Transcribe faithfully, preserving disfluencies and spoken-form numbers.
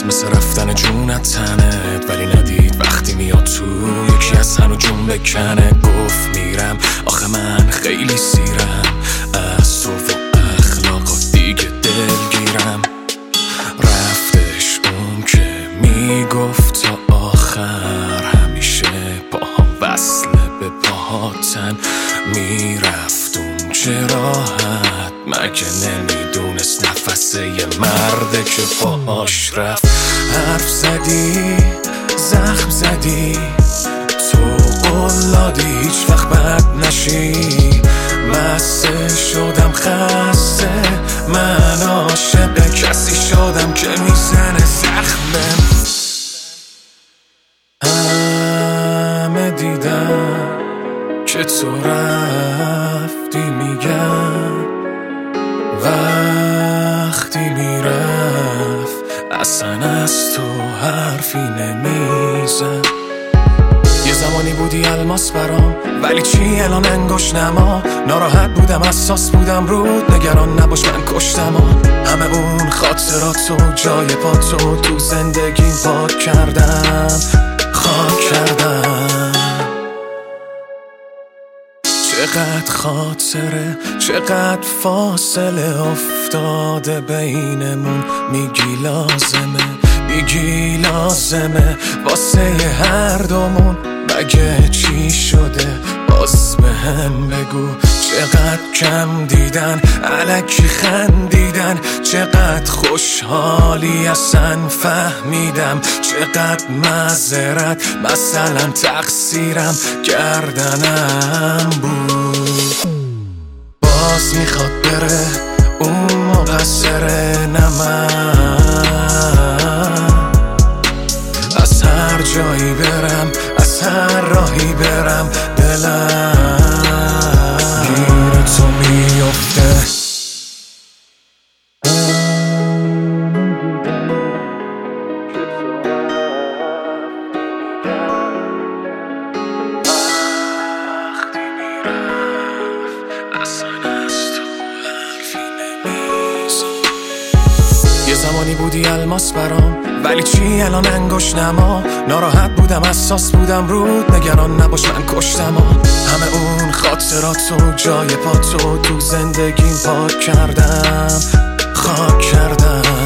مثل رفتن جونت تنت، ولی ندید وقتی میاد تو یکی از هنو جون بکنه. گفت میرم آخه من خیلی سیرم از تو و اخلاقات دیگه دلگیرم. رفتش اون که میگفت تا آخر همیشه پاها وصله به پاهاتن. میرفت اون چه راحت مگه نمیدونست نفسه یه مرده که پاهاش رفت. حرف زدی زخم زدی تو قول دادی هیچ وقت بد نشی. مسته شدم خسته من عاشق کسی شدم که میزنه زخمم. همه دیدم که تو رفتی میگم وقتی میرفت اصلا از تو حرفی نمیزن. یه زمانی بودی الماس برام ولی چی الان انگوش نما. ناراحت بودم حساس بودم رود نگران نباش من کشتم. همه اون خاطراتو جای پاتو تو زندگیم پاک کردم خاک کردم. چقدر خاطره چقدر فاصله افتاده بینمون. میگی لازمه میگی لازمه واسه هر دومون. مگه چی شده باز به هم بگو. چقدر کم دیدن الکی خندیدن. چقدر خوشحالی اصلا فهمیدم. چقدر معذرت مثلا تقصیرم گردنم بود. باز میخواد بره اون مقصره نه من. از هر جایی برم از هر راهی برم دلم گیر تو میفته. یه زمانی بودی الماس برام ولی چی الان انگوش نما. ناراحت بودم حساس بودم رود نگران نباش من کشتم. همه اون خاطراتو جای پاتو تو زندگیم پاک کردم خاک کردم.